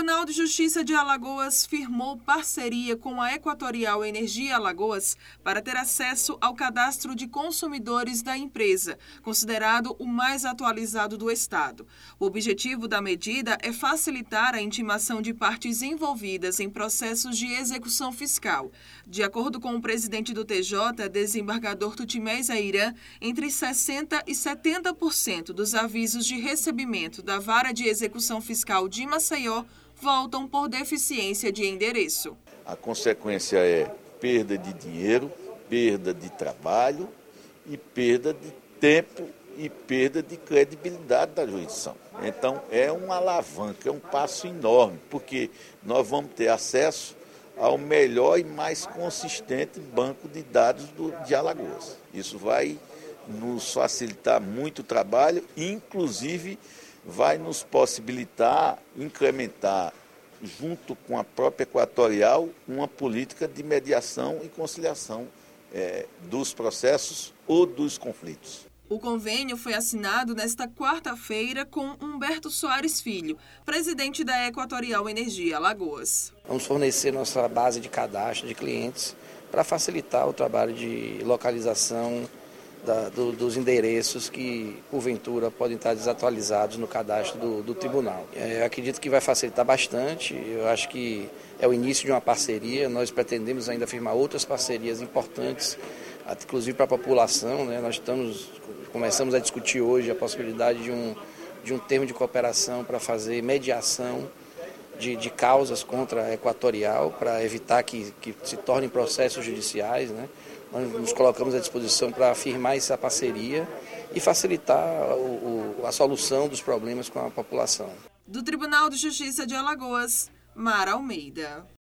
Tribunal de Justiça de Alagoas firmou parceria com a Equatorial Energia Alagoas para ter acesso ao cadastro de consumidores da empresa, considerado o mais atualizado do estado. O objetivo da medida é facilitar a intimação de partes envolvidas em processos de execução fiscal. De acordo com o presidente do TJ, desembargador Tutimés Airã, entre 60% e 70% dos avisos de recebimento da Vara de Execução Fiscal de Maceió voltam por deficiência de endereço. A consequência é perda de dinheiro, perda de trabalho e perda de tempo e perda de credibilidade da jurisdição. Então é uma alavanca, é um passo enorme, porque nós vamos ter acesso ao melhor e mais consistente banco de dados de Alagoas. Isso vai nos facilitar muito o trabalho, inclusive vai nos possibilitar incrementar, junto com a própria Equatorial, uma política de mediação e conciliação dos processos ou dos conflitos. O convênio foi assinado nesta quarta-feira com Humberto Soares Filho, presidente da Equatorial Energia Alagoas. Vamos fornecer nossa base de cadastro de clientes para facilitar o trabalho de localização dos endereços que, porventura, podem estar desatualizados no cadastro do tribunal. Eu acredito que vai facilitar bastante, eu acho que é o início de uma parceria, nós pretendemos ainda firmar outras parcerias importantes, inclusive para a população, né? Começamos a discutir hoje a possibilidade de um termo de cooperação para fazer mediação de causas contra a Equatorial, para evitar que se tornem processos judiciais, né? Nós nos colocamos à disposição para firmar essa parceria e facilitar a solução dos problemas com a população. Do Tribunal de Justiça de Alagoas, Mara Almeida.